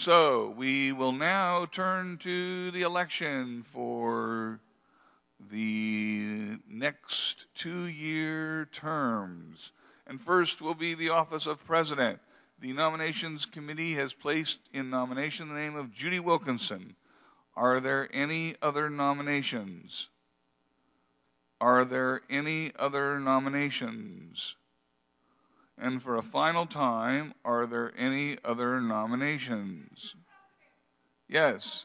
So we will now turn to the election for the next 2-year terms. And first will be the office of president. The nominations committee has placed in nomination the name of Judy Wilkinson. Are there any other nominations? Are there any other nominations? And for a final time, are there any other nominations? Yes.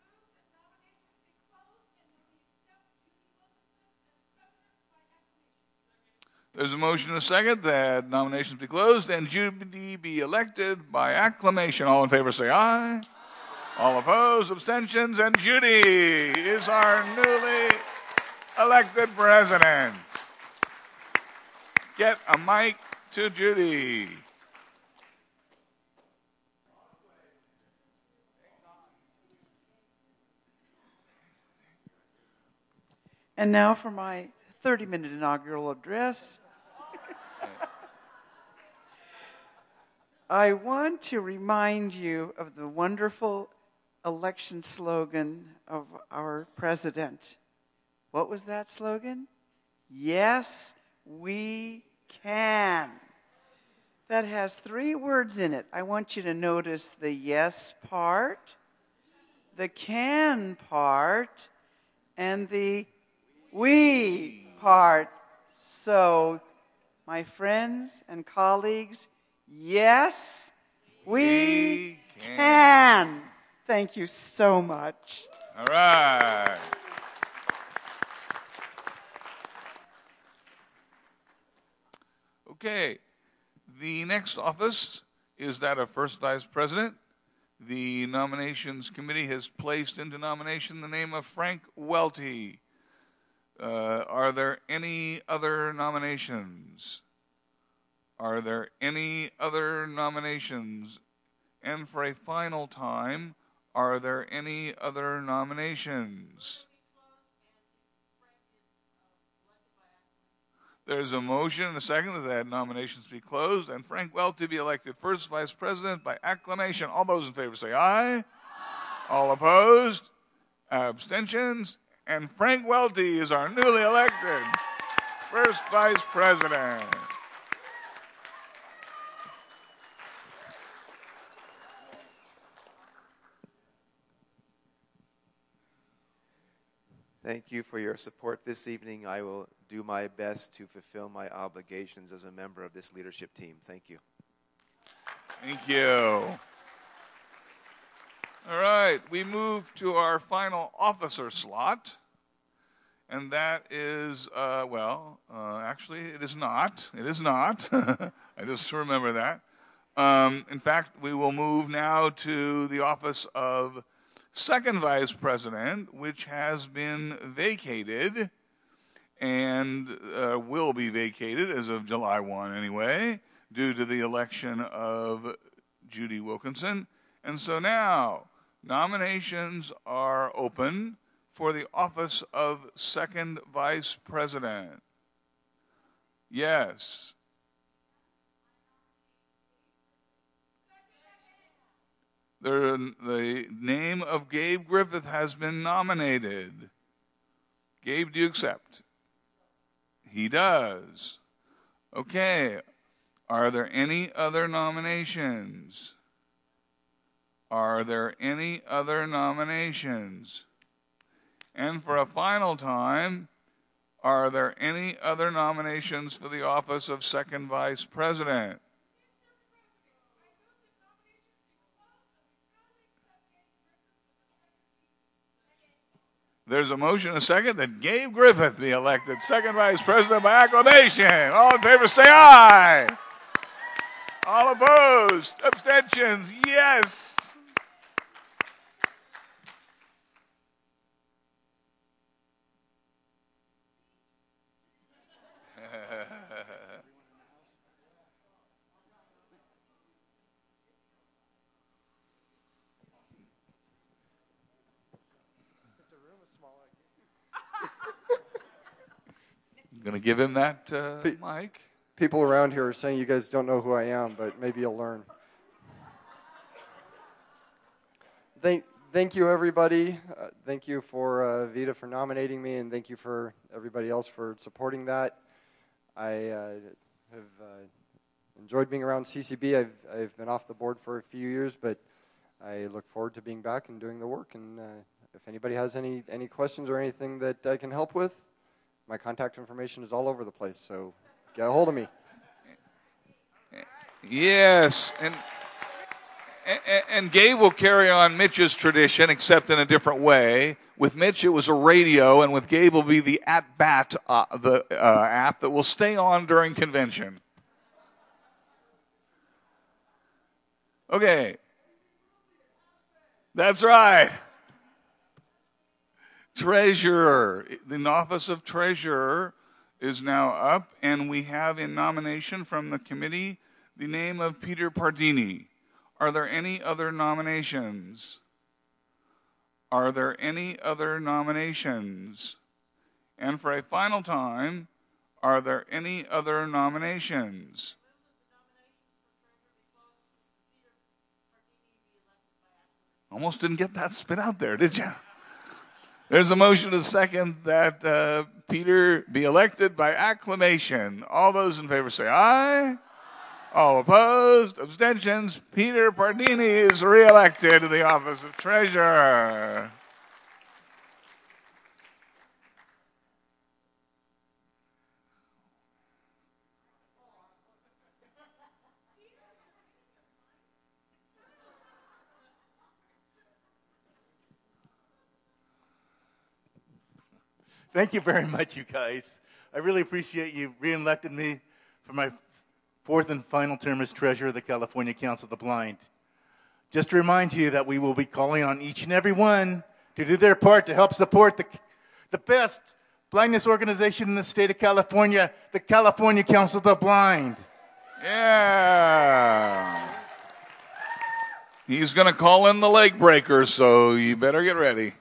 There's a motion and a second that nominations be closed and Judy be elected by acclamation. All in favor say aye. All opposed, abstentions, and Judy is our newly elected president. Get a mic to Judy. And now for my 30-minute inaugural address. I want to remind you of the wonderful election slogan of our president. What was that slogan? Yes, we can. That has 3 words in it. I want you to notice the yes part, the can part, and the we part. So, my friends and colleagues, yes, we can. Thank you so much. All right. Okay. The next office is that of first vice president. The nominations committee has placed into nomination the name of Frank Welty. Are there any other nominations? Are there any other nominations? And for a final time, are there any other nominations? There's a motion and a second that nominations be closed and Frank Welty be elected first vice president by acclamation. All those in favor say aye. Aye. All opposed? Abstentions? And Frank Welty is our newly elected first vice president. Thank you for your support this evening. I will do my best to fulfill my obligations as a member of this leadership team. Thank you. Thank you. All right, we move to our final officer slot, and that is, actually, it is not. It is not. I just remember that. In fact, we will move now to the office of second vice president, which has been vacated and will be vacated as of July 1 anyway, due to the election of Judy Wilkinson. And so now nominations are open for the office of second vice president. Yes. The name of Gabe Griffith has been nominated. Gabe, do you accept? He does. Okay. Are there any other nominations? Are there any other nominations? And for a final time, are there any other nominations for the office of second vice president? There's a motion and a second that Gabe Griffith be elected second vice president by acclamation. All in favor say aye. All opposed? Abstentions? Yes. Going to give him that mic? People around here are saying you guys don't know who I am, but maybe you'll learn. Thank you, everybody. Thank you for Vita for nominating me, and thank you for everybody else for supporting that. I have enjoyed being around CCB. I've been off the board for a few years, but I look forward to being back and doing the work. And if anybody has any questions or anything that I can help with, my contact information is all over the place, so get a hold of me. Yes, and Gabe will carry on Mitch's tradition, except in a different way. With Mitch, it was a radio, and with Gabe will be the At-Bat, the app that will stay on during convention. Okay. That's right. Treasurer. The office of treasurer is now up, and we have in nomination from the committee the name of Peter Pardini. Are there any other nominations? Are there any other nominations? And for a final time, are there any other nominations? Almost didn't get that spit out there, did you? There's a motion to second that Peter be elected by acclamation. All those in favor say aye. All opposed, abstentions. Peter Pardini is reelected to the office of treasurer. Thank you very much, you guys. I really appreciate you re-electing me for my fourth and final term as treasurer of the California Council of the Blind. Just to remind you that we will be calling on each and every one to do their part to help support the best blindness organization in the state of California, the California Council of the Blind. Yeah. He's going to call in the leg breaker, so you better get ready.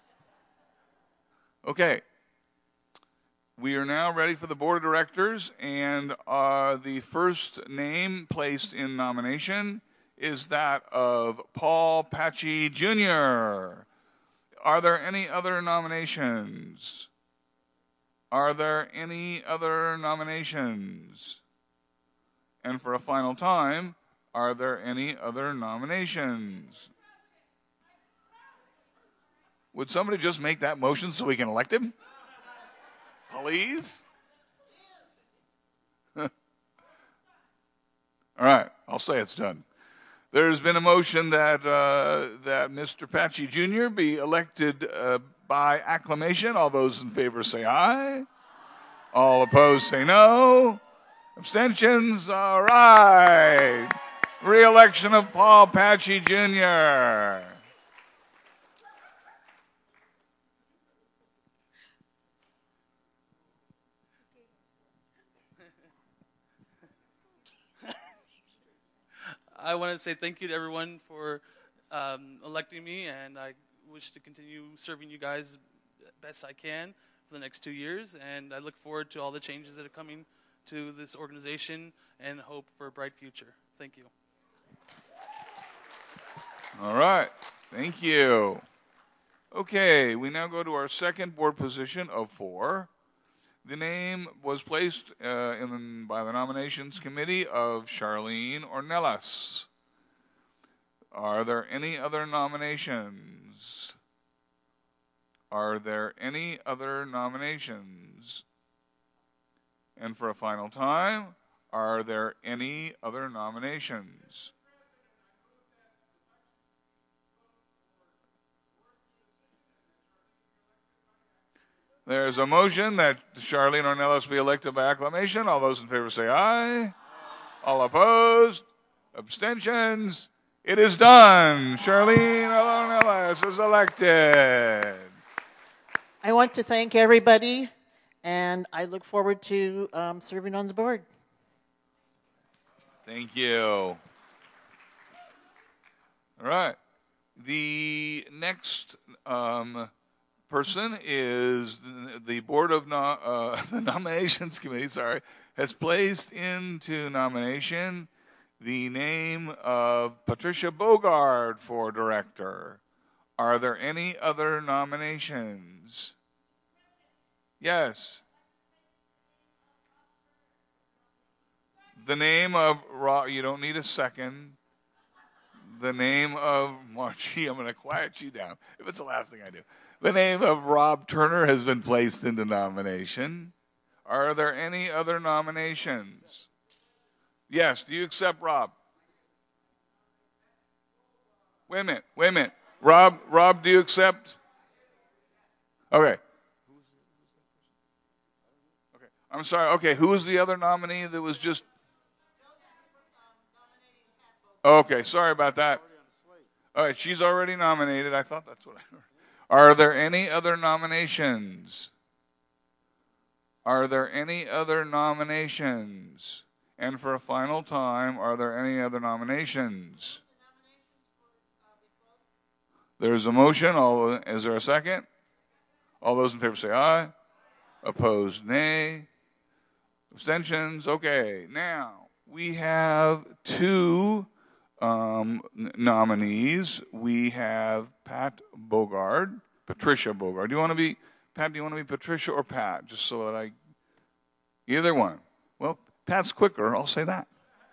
Okay. We are now ready for the board of directors, and the first name placed in nomination is that of Paul Patchy Jr. Are there any other nominations? Are there any other nominations? And for a final time, are there any other nominations? Would somebody just make that motion so we can elect him? Please? All right, I'll say it's done. There's been a motion that Mr. Patchy Jr. be elected by acclamation. All those in favor say aye. All opposed say no. Abstentions? All right. Re-election of Paul Patchy Jr. I want to say thank you to everyone for electing me, and I wish to continue serving you guys best I can for the next 2 years, and I look forward to all the changes that are coming to this organization and hope for a bright future. Thank you. All right. Thank you. Okay, we now go to our second board position of 4. The name was placed by the nominations committee of Charlene Ornelas. Are there any other nominations? Are there any other nominations? And for a final time, are there any other nominations? There's a motion that Charlene Ornelas be elected by acclamation. All those in favor say aye. All opposed? Abstentions? It is done. Charlene Ornelas is elected. I want to thank everybody, and I look forward to serving on the board. Thank you. All right. The next person is the board of the nominations committee. Has placed into nomination the name of Patricia Bogard for director. Are there any other nominations? Yes. The name of Rob, you don't need a second. The name of Margie, I'm going to quiet you down if it's the last thing I do. The name of Rob Turner has been placed into nomination. Are there any other nominations? Yes, do you accept Rob? Wait a minute. Rob, do you accept? Okay. I'm sorry. Okay, who was the other nominee that was just? Okay, sorry about that. All right, she's already nominated. I thought that's what I heard. Are there any other nominations? Are there any other nominations? And for a final time, are there any other nominations? There's a motion. Is there a second? All those in favor say aye. Opposed, nay. Abstentions? Okay. Now, we have two nominees. We have Patricia Bogard. Do you want to be Patricia or Pat? Just so that either one. Well, Pat's quicker, I'll say that.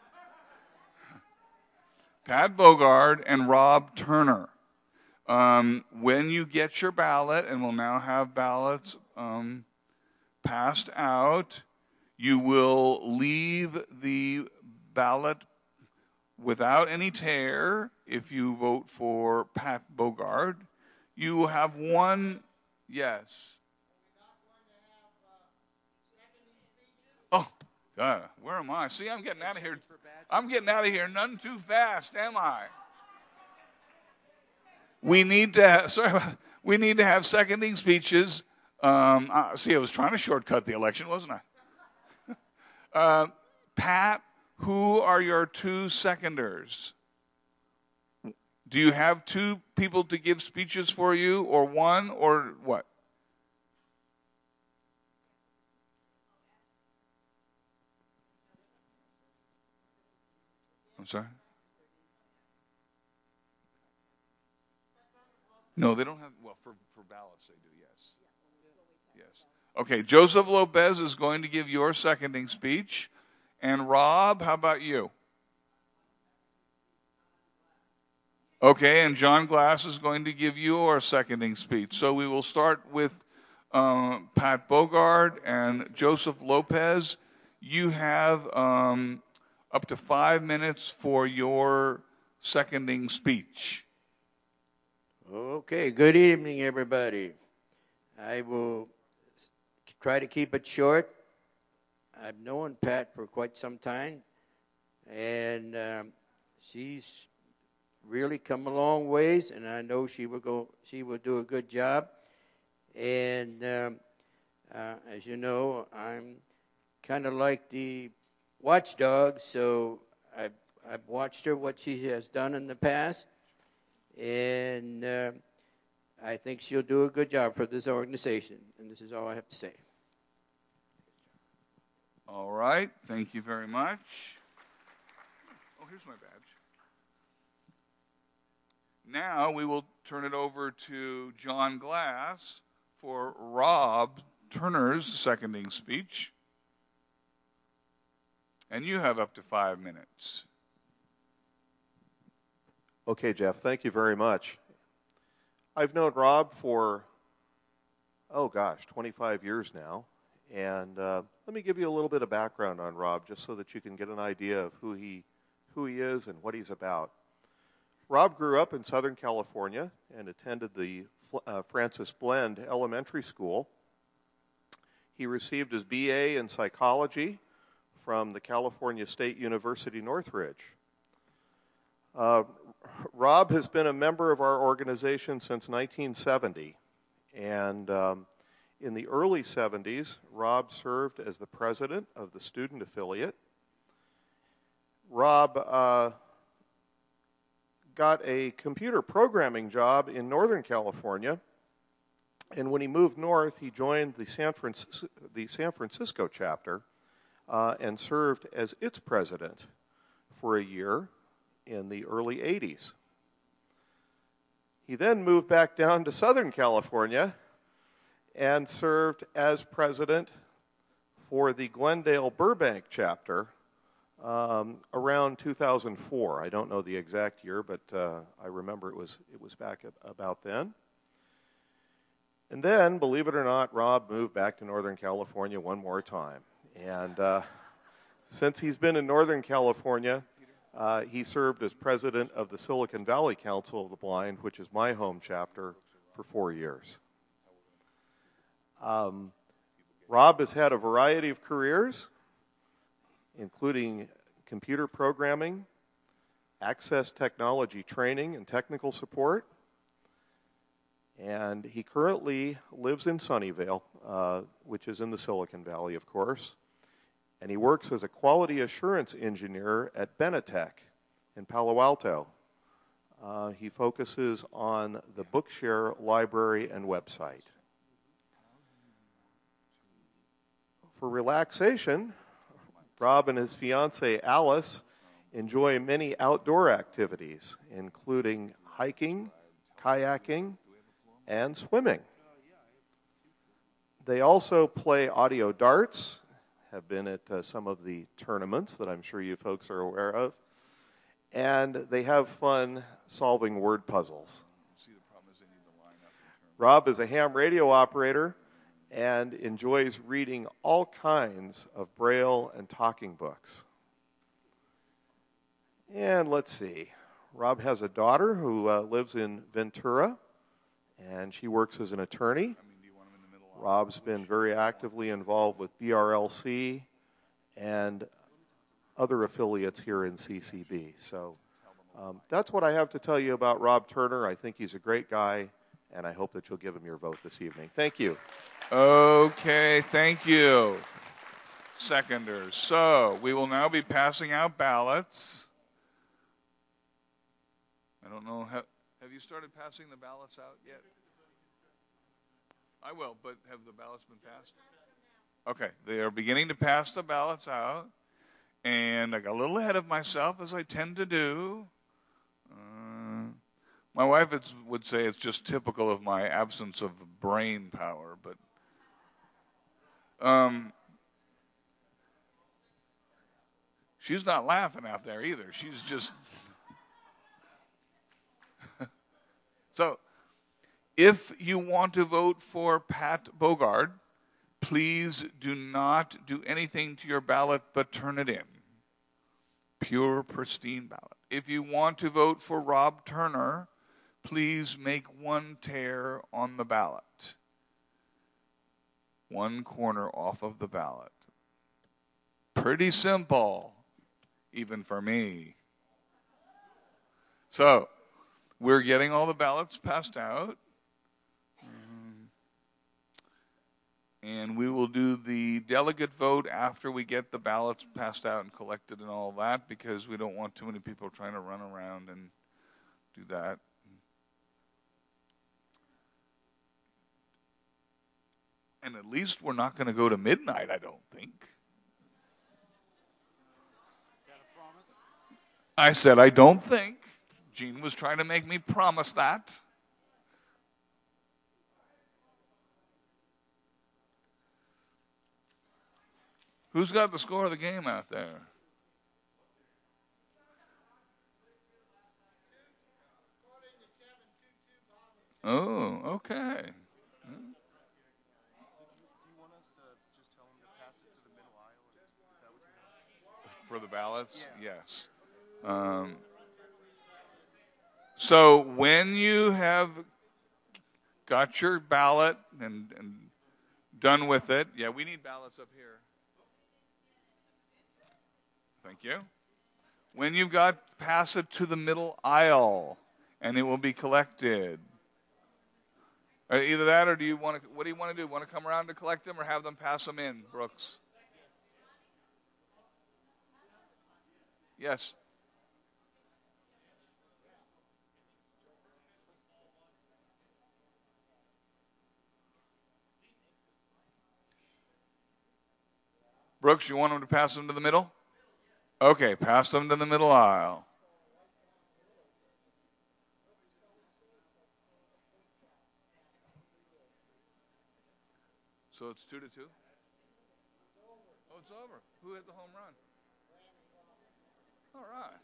Pat Bogard and Rob Turner. When you get your ballot, and we'll now have ballots passed out, you will leave the ballot without any tear if you vote for Pat Bogard. You will have one, yes. Oh, God, where am I? See, I'm getting out of here. None too fast, am I? We need to have seconding speeches. See, I was trying to shortcut the election, wasn't I? Pat, who are your two seconders? Do you have two people to give speeches for you, or one, or what? I'm sorry? No, they don't have, well, for ballots they do, yes. Yes. Okay, Joseph Lopez is going to give your seconding speech. And Rob, how about you? Okay, and John Glass is going to give your seconding speech. So we will start with Pat Bogard and Joseph Lopez. You have up to 5 minutes for your seconding speech. Okay, good evening, everybody. I will try to keep it short. I've known Pat for quite some time, and she's really come a long ways, and I know she will do a good job. And as you know, I'm kind of like the watchdog, so I've watched her, what she has done in the past, and I think she'll do a good job for this organization. And this is all I have to say. All right. Thank you very much. Oh, here's my badge. Now we will turn it over to John Glass for Rob Turner's seconding speech. And you have up to 5 minutes. Okay, Jeff, thank you very much. I've known Rob for, 25 years now. And let me give you a little bit of background on Rob, just so that you can get an idea of who he is and what he's about. Rob grew up in Southern California and attended the Francis Blend Elementary School. He received his BA in psychology from the California State University Northridge. Rob has been a member of our organization since 1970, and in the early 70s, Rob served as the president of the student affiliate. Rob got a computer programming job in Northern California, and when he moved north, he joined the San Francisco chapter and served as its president for a year in the early 80s. He then moved back down to Southern California and served as president for the Glendale Burbank chapter around 2004. I don't know the exact year, but I remember it was back about then. And then, believe it or not, Rob moved back to Northern California one more time. And since he's been in Northern California, he served as president of the Silicon Valley Council of the Blind, which is my home chapter, for 4 years. Rob has had a variety of careers, including computer programming, access technology training and technical support. And he currently lives in Sunnyvale, which is in the Silicon Valley, of course. And he works as a quality assurance engineer at Benetech in Palo Alto. He focuses on the Bookshare library and website. For relaxation, Rob and his fiancée Alice enjoy many outdoor activities, including hiking, kayaking, and swimming. They also play audio darts, have been at some of the tournaments that I'm sure you folks are aware of, and they have fun solving word puzzles. Rob is a ham radio operator and enjoys reading all kinds of Braille and talking books. And let's see, Rob has a daughter who lives in Ventura, and she works as an attorney. Rob's been very actively involved with BRLC and other affiliates here in CCB. So that's what I have to tell you about Rob Turner. I think he's a great guy, and I hope that you'll give him your vote this evening. Thank you. Okay, thank you, seconders. So we will now be passing out ballots. I don't know, have you started passing the ballots out yet? I will, but have the ballots been passed? Okay, they are beginning to pass the ballots out, and I got a little ahead of myself, as I tend to do. My wife would say it's just typical of my absence of brain power, but she's not laughing out there either. She's just... So, if you want to vote for Pat Bogard, please do not do anything to your ballot but turn it in. Pure, pristine ballot. If you want to vote for Rob Turner, please make one tear on the ballot. One corner off of the ballot. Pretty simple, even for me. So, we're getting all the ballots passed out. And we will do the delegate vote after we get the ballots passed out and collected and all that, because we don't want too many people trying to run around and do that. And at least we're not going to go to midnight, I don't think. Is that a promise? I said I don't think. Gene was trying to make me promise that. Who's got the score of the game out there? Oh, okay. For the ballots? Yes. So when you have got your ballot and done with it, yeah, we need ballots up here. Thank you. When you've got, pass it to the middle aisle, and it will be collected. Either that, or do you want to? What do you want to do? Want to come around to collect them, or have them pass them in, Brooks? Yes. Brooks, you want them to pass them to the middle? Okay, pass them to the middle aisle. So it's 2-2? Oh, it's over. Who hit the home run? All right.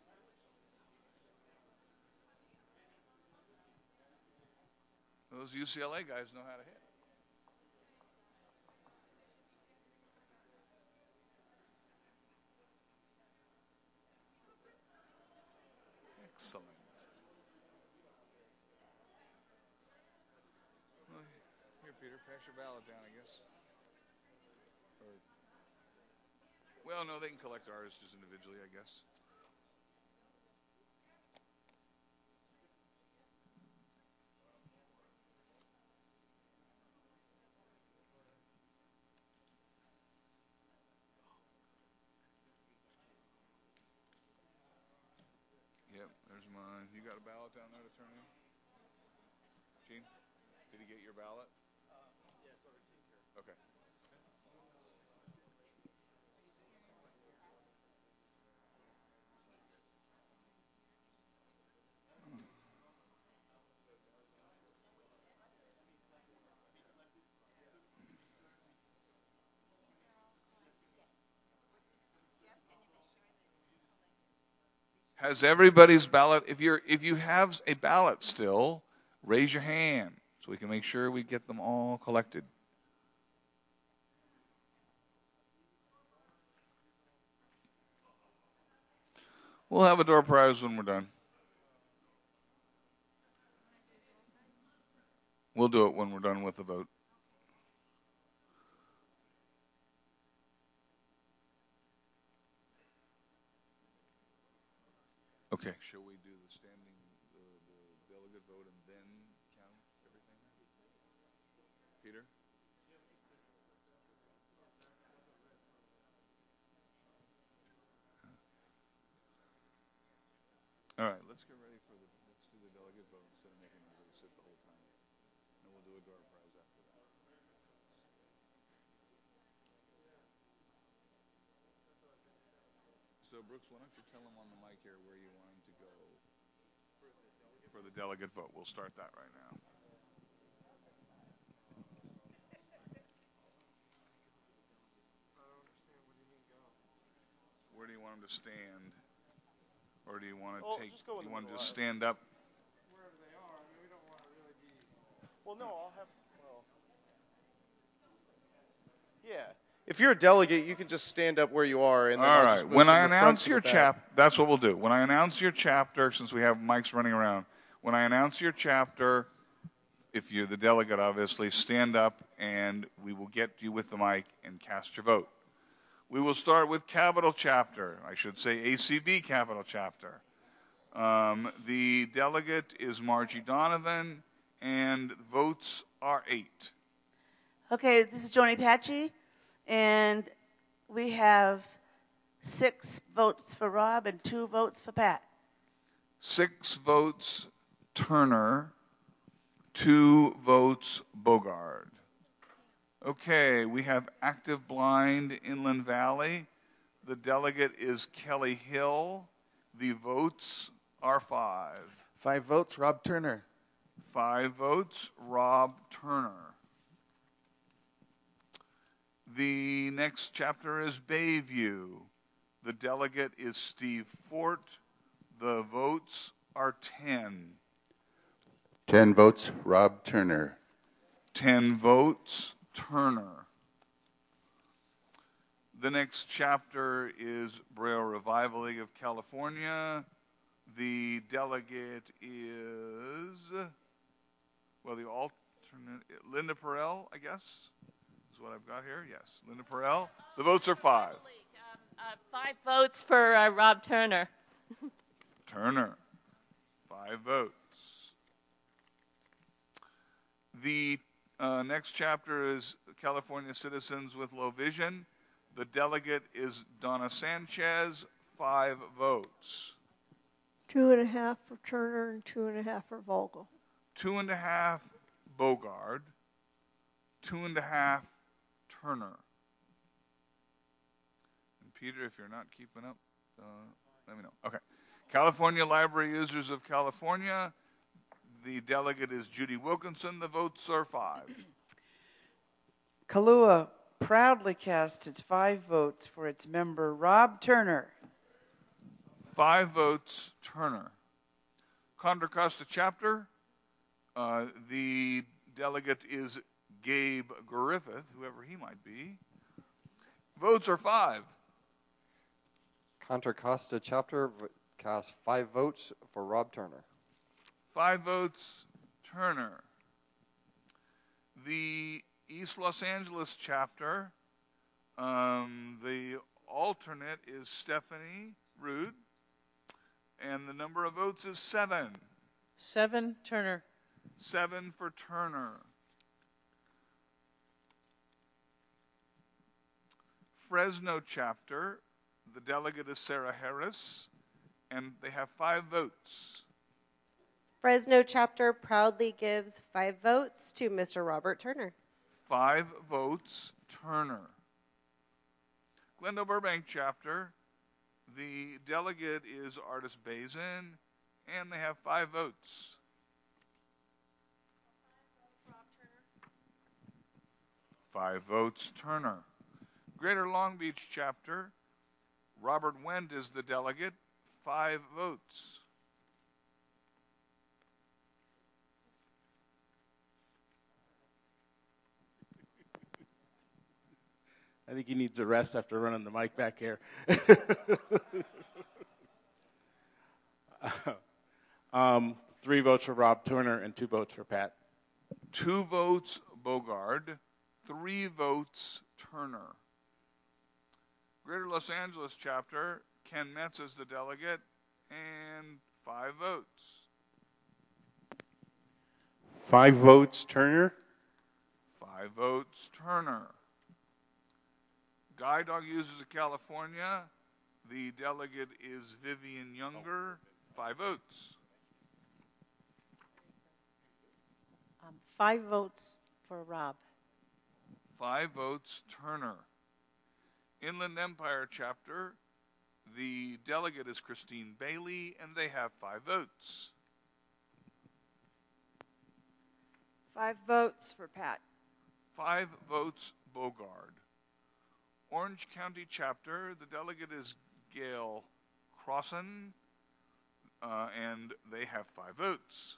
Those UCLA guys know how to hit. Excellent. Well, here, Peter, pass your ballot down, I guess. Well, no, they can collect ours just individually, I guess. Yep, there's mine. You got a ballot down there to turn in? Gene, did he get your ballot? Yeah, it's over here. Okay. Has everybody's ballot? If you have a ballot still, raise your hand so we can make sure we get them all collected. We'll have a door prize when we're done. We'll do it when we're done with the vote. Okay, shall we do the delegate vote and then count everything? Peter? All right, let's do the delegate vote instead of making everybody sit the whole time. And we'll do a door prize after that. So, Brooks, why don't you tell them on the mic here where you want them to go for the delegate vote. We'll start that right now. Where do you want them to stand? Or do you want to you want to just stand up? Wherever they are. I mean, we don't want to really be. Well, no, I'll have. Well, yeah. If you're a delegate, you can just stand up where you are. And then all I'll right. just move When from I the front announce to your the back. chapter, that's what we'll do. When I announce your chapter, since we have mics running around, when I announce your chapter, if you're the delegate, obviously, stand up and we will get you with the mic and cast your vote. We will start with Capital Chapter. I should say ACB Capital Chapter. The delegate is Margie Donovan, and votes are 8. Okay, this is Joni Patchy, and we have 6 votes for Rob and 2 votes for Pat. 6 votes Turner, 2 votes Bogard. Okay, we have active blind Inland Valley. The delegate is Kelly Hill. The votes are 5. 5 votes, Rob Turner. 5 votes, Rob Turner. The next chapter is Bayview. The delegate is Steve Fort. The votes are 10. 10 votes, Rob Turner. 10 votes, Turner. The next chapter is Braille Revival League of California. The delegate is, well, the alternate, Linda Perel, I guess, is what I've got here. Yes, Linda Perel. The votes are 5. 5 votes for Rob Turner. Turner. 5 votes. The next chapter is California Citizens with Low Vision. The delegate is Donna Sanchez. 5 votes. 2.5 for Turner and 2.5 for Vogel. 2.5 Bogard. 2.5 Turner. And Peter, if you're not keeping up, let me know. Okay. California Library Users of California. The delegate is Judy Wilkinson. The votes are 5. Kahlua proudly casts its 5 votes for its member, Rob Turner. 5 votes, Turner. Contra Costa Chapter, the delegate is Gabe Griffith, whoever he might be. Votes are 5. Contra Costa Chapter cast 5 votes for Rob Turner. 5 votes, Turner. The East Los Angeles Chapter, the alternate is Stephanie Rude, and the number of votes is 7. 7, Turner. 7 for Turner. Fresno Chapter, the delegate is Sarah Harris, and they have 5 votes. Fresno Chapter proudly gives 5 votes to Mr. Robert Turner. 5 votes, Turner. Glendale Burbank Chapter, the delegate is Artis Bazin, and they have 5 votes. 5 votes, Turner. Greater Long Beach Chapter, Robert Wendt is the delegate, 5 votes. I think he needs a rest after running the mic back here. 3 votes for Rob Turner and 2 votes for Pat. 2 votes, Bogard. 3 votes, Turner. Greater Los Angeles Chapter, Ken Metz is the delegate, and 5 votes. 5 votes, Turner. 5 votes, Turner. Guide Dog Users of California, the delegate is Vivian Younger, 5 votes. 5 votes for Rob. 5 votes, Turner. Inland Empire Chapter, the delegate is Christine Bailey, and they have 5 votes. 5 votes for Pat. 5 votes, Bogard. Orange County Chapter, the delegate is Gail Crossan, and they have 5 votes.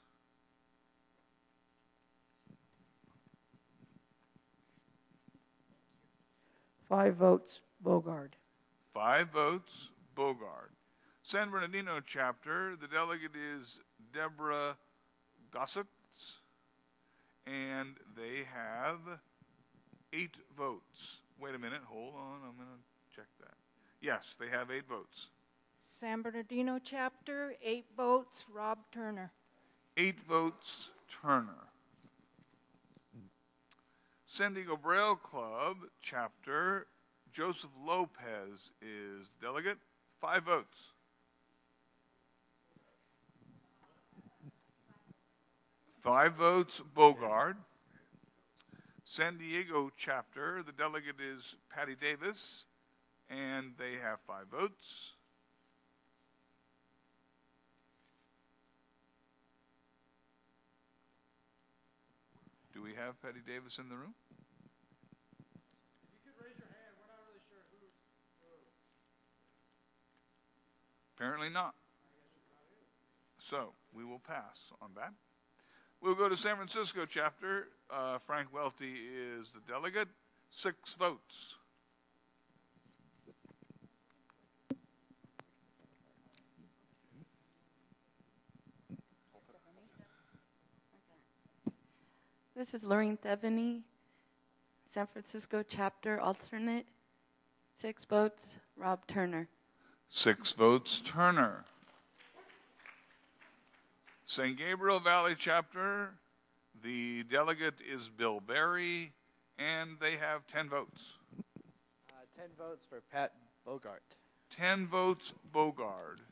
5 votes, Bogard. 5 votes, Bogard. San Bernardino Chapter, the delegate is Deborah Gossett, and they have 8 votes. Wait a minute, hold on, I'm going to check that. Yes, they have 8 votes. San Bernardino Chapter, 8 votes, Rob Turner. 8 votes, Turner. San Diego Braille Club Chapter, Joseph Lopez is delegate, 5 votes. 5 votes, Bogard. San Diego Chapter, the delegate is Patty Davis, and they have 5 votes. Do we have Patty Davis in the room? You could raise your hand. We're not really sure who's who. Apparently not. So we will pass on that. We'll go to San Francisco Chapter. Frank Welty is the delegate. 6 votes. This is Lorraine Theveny, San Francisco Chapter alternate. 6 votes, Rob Turner. 6 votes, Turner. San Gabriel Valley Chapter, the delegate is Bill Berry, and they have 10 votes. 10 votes for Pat Bogart. 10 votes, Bogard.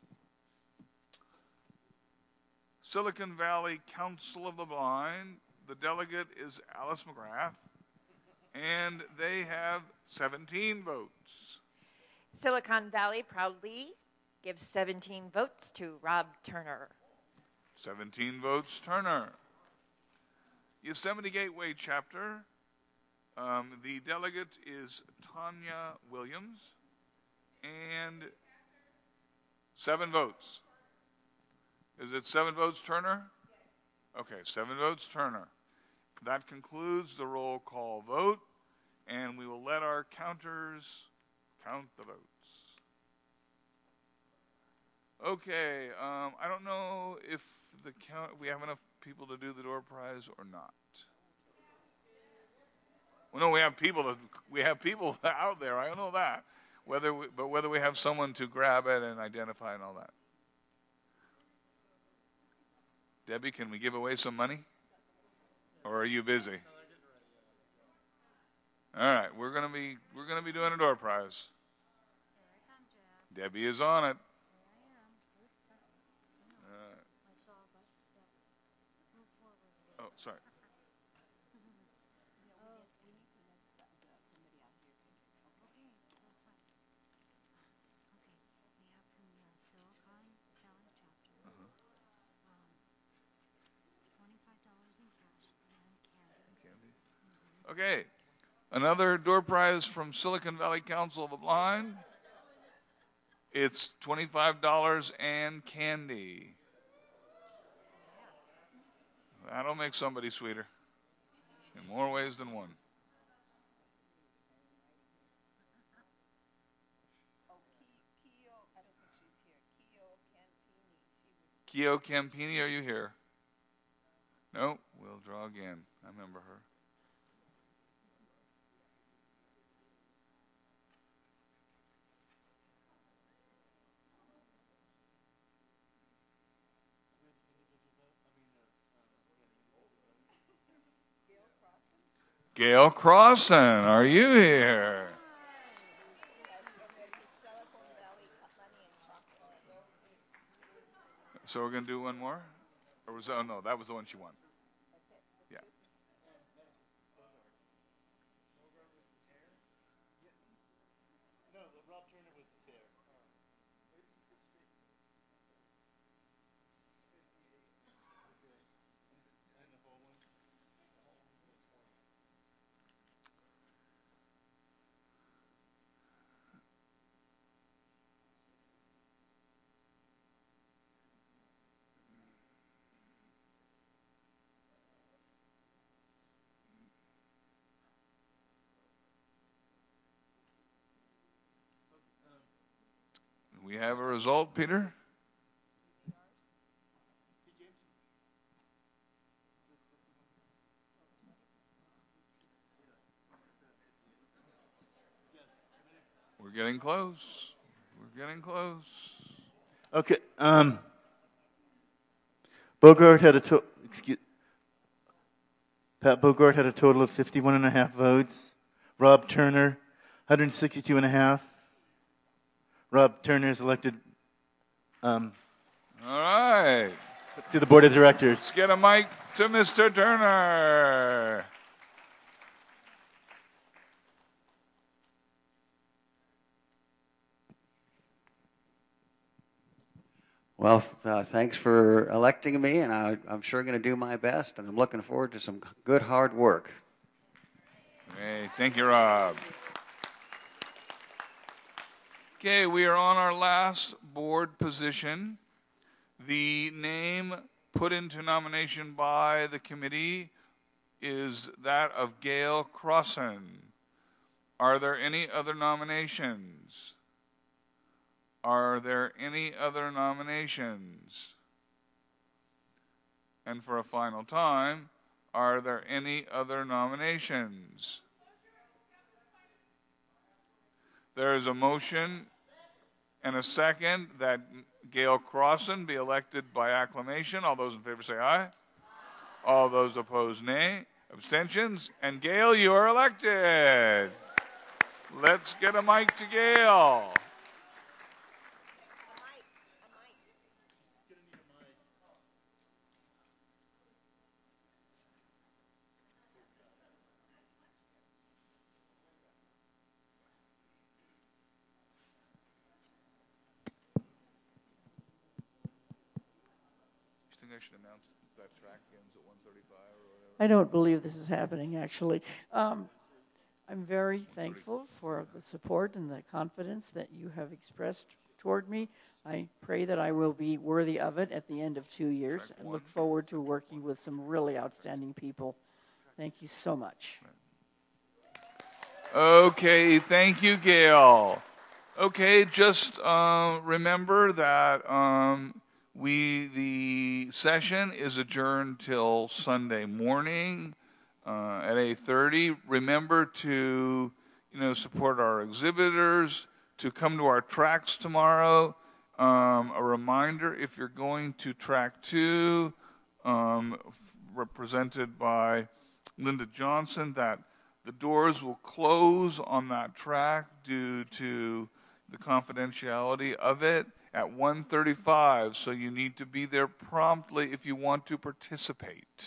Silicon Valley Council of the Blind, the delegate is Alice McGrath, and they have 17 votes. Silicon Valley proudly gives 17 votes to Rob Turner. 17 votes, Turner. Yosemite Gateway Chapter, The delegate is Tanya Williams, and 7 votes. Is it 7 votes, Turner? Okay, 7 votes, Turner. That concludes the roll call vote, and we will let our counters count the votes. Okay, I don't know if we have enough people to do the door prize or not. Well, no, we have people out there. I don't know that. Whether we have someone to grab it and identify and all that. Debbie, can we give away some money? Or are you busy? All right, we're gonna be doing a door prize. Debbie is on it. Oh, sorry. Okay, another door prize from Silicon Valley Council of the Blind. It's $25 and candy. That'll make somebody sweeter in more ways than one. Keo Campini, are you here? No, we'll draw again. I remember her. Gail Crossan, are you here? So we're going to do one more? Or was that, oh no, that was the one she won. Yeah. We have a result, Peter? We're getting close. We're getting close. Okay. Bogart had Pat Bogart had a total of 51.5 votes. Rob Turner, 162.5. Rob Turner is elected All right. to the board of directors. Let's get a mic to Mr. Turner. Well, thanks for electing me, and I'm sure going to do my best, and I'm looking forward to some good hard work. Hey, thank you, Rob. Okay, we are on our last board position. The name put into nomination by the committee is that of Gail Crossan. Are there any other nominations? Are there any other nominations? And for a final time, are there any other nominations? There is a motion and a second that Gail Crossan be elected by acclamation. All those in favor say aye. All those opposed, nay. Abstentions? And Gail, you are elected. Let's get a mic to Gail. I should announce that track ends at 1:35 or whatever. I don't believe this is happening, actually. I'm very thankful for the support and the confidence that you have expressed toward me. I pray that I will be worthy of it at the end of 2 years and look forward to working with some really outstanding people. Thank you so much. Okay, thank you, Gail. Okay, just remember that the session is adjourned till Sunday morning at 8:30. Remember to support our exhibitors, to come to our tracks tomorrow. A reminder, if you're going to track 2, represented by Linda Johnson, that the doors will close on that track due to the confidentiality of it at 1:35, so you need to be there promptly if you want to participate.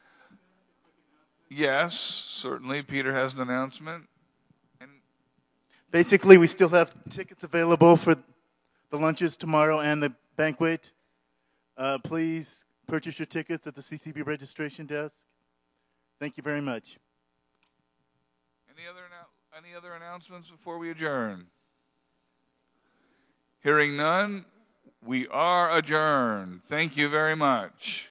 Yes, certainly. Peter has an announcement. Basically, we still have tickets available for the lunches tomorrow and the banquet. Please purchase your tickets at the CCB registration desk. Thank you very much. Any other announcements before we adjourn? Hearing none, we are adjourned. Thank you very much.